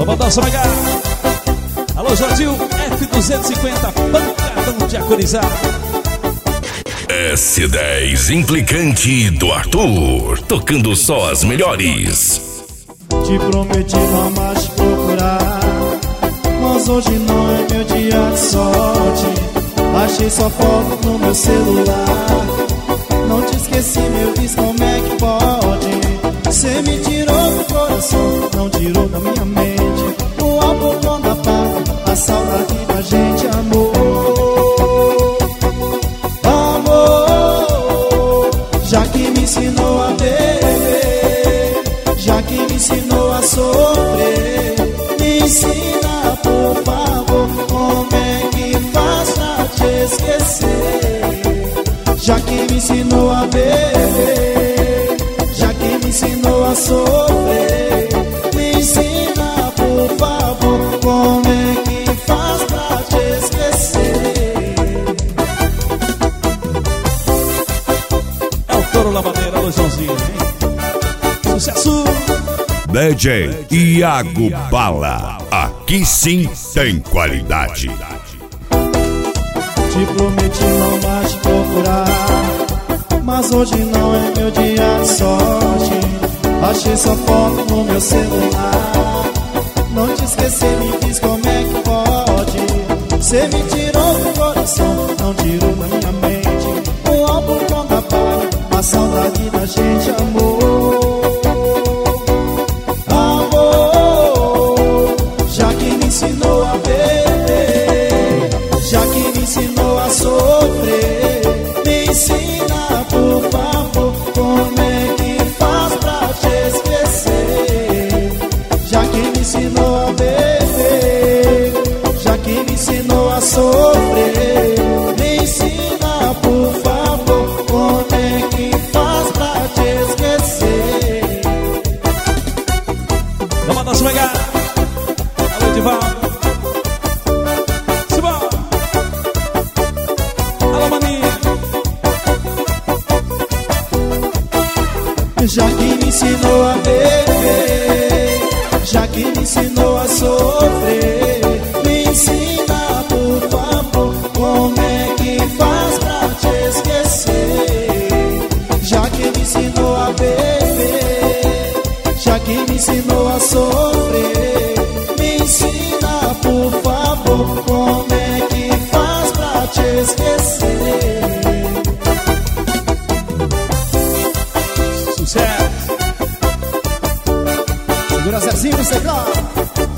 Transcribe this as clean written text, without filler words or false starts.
Vamos dar uma H. Alô, Jordil, F250, pancadão de agorizar. S10 Implicante do Arthur, tocando só as melhores. Te prometi não mais te procurar, mas hoje não é meu dia de sorte. Achei sua foto no meu celular, não te esqueci, meu Deus, como é que pode? Cê me tirou do coração, não tirou da minha mente. O álcool quando apaga, a saudade da gente, amor. Amor, já que me ensinou a beber, já que me ensinou a sofrer, me ensina, por favor, como é que faz pra te esquecer. Já que me ensinou a beber, já que me ensinou a sofrer, me ensina, por favor, como é que faz pra te esquecer. É o Touro Lavadeira, alô, Joãozinho, hein? Sucesso! DJ Iago Bala, aqui sim tem qualidade. Te prometi não mais te procurar, mas hoje não é meu dia de sorte. Achei sua foto no meu celular, não te esqueci, me diz como é que pode? Cê me tirou do coração, não tirou da minha mente. O álbum quando apaga, a saudade da gente, amor. Amor, já que me ensinou a beber, já que me ensinou a sofrer, me ensina, por favor, como é que faz pra te esquecer. Já que me ensinou a beber, já que me ensinou a sofrer, me ensina, por favor, como é que faz pra te esquecer. Vamos dar swingar. Alô, Edivaldo. Simbora. Alô, maninha. Já que me ensinou a beber, já que me ensinou a sofrer, me ensina, por favor, como é que faz pra te esquecer. Já que me ensinou a beber, já que me ensinou a sofrer, me ensina, por favor, como é que faz pra te esquecer. Sucesso! Segura Zezinho no teclado.